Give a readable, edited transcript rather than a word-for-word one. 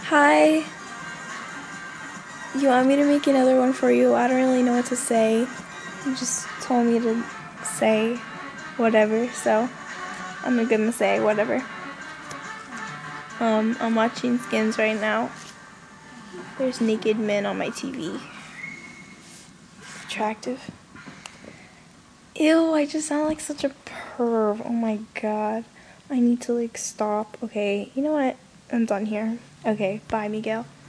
Hi, you want me to make another one for you? I don't really know what to say. You just told me to say whatever, so I'm gonna say whatever. I'm watching Skins right now. There's naked men on my TV. Attractive. Ew, I just sound like such a perv. Oh my god. I need to stop. Okay, you know what? I'm done here. Okay, bye, Miguel.